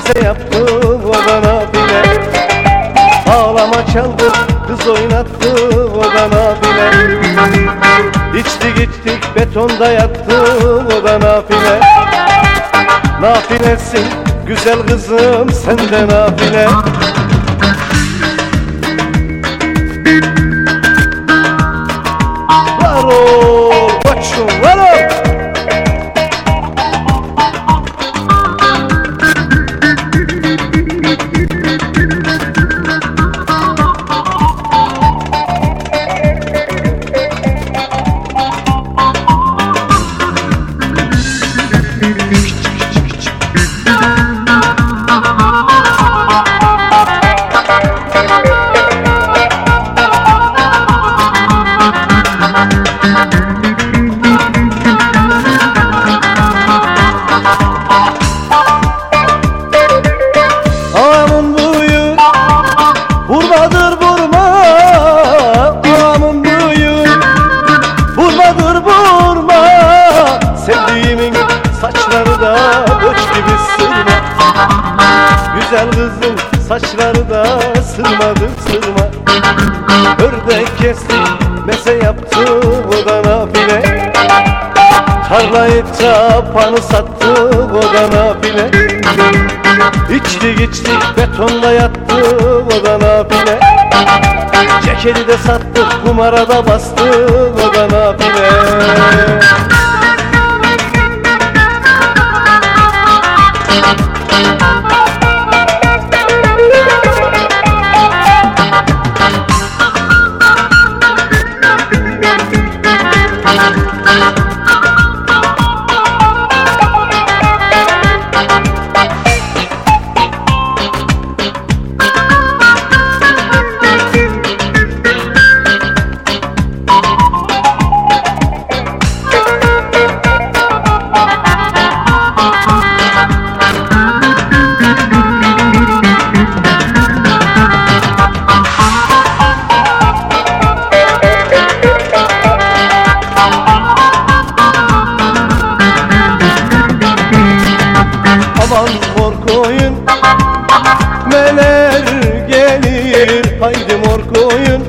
meze yaptı o da nafile. Ağlama çaldı kız oynattı o da nafile. İçtik içtik betonda yattı o da nafile. Nafilesin güzel kızım sen de nafile. Var ol koçum var ol. Ağamın buyu vurmadır vurma, ağamın buyu vurmadır vurma. Sevdiğimin saçları da boş gibi sırma. Güzel kızın saçları da sırmadır sırma. Ördek kesti meze yaptı o da nafile. Tarlayı tapanı sattı o da nafile. İçtik içtik betonda yattı o da nafile. Ceketi de sattık kumara da bastı o da nafile. Aman mor koyun meler gelir, haydi mor koyun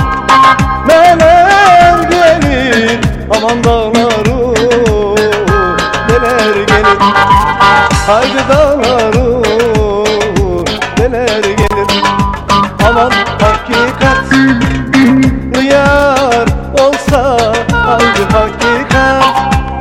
meler gelir. Aman dağları neler gelir, haydi dağları neler gelir. Aman hakikat yar olsa, haydi hakikat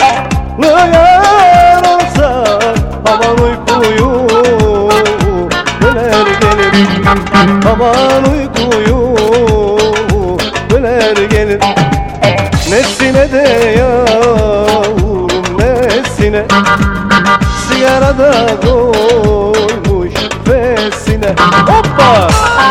yar olsa. Aman uykuyu neler gelir, aman uykuyu neler gelir. Nesine de yavrum nesine, sigarada koymuş fesine. Hoppa!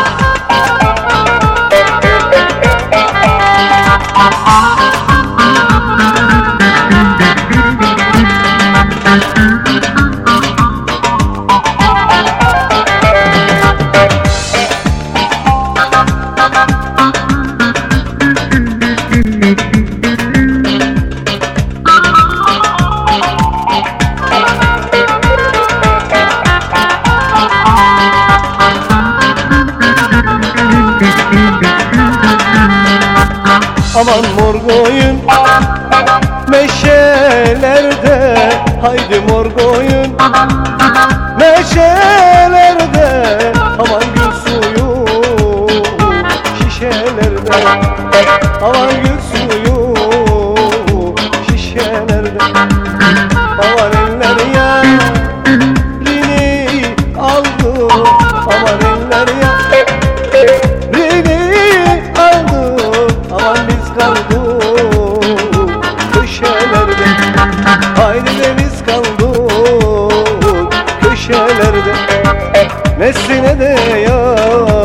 Aman mor koyun meşelerde, haydi mor koyun meşelerde. Aman gül suyu şişelerde, aman gül suyu şişelerde. Aman eller yarini aldı, aman eller yarini aldı. Aman biz kaldık köşelerde, haydi de biz kaldık köşelerde. Nesline de ya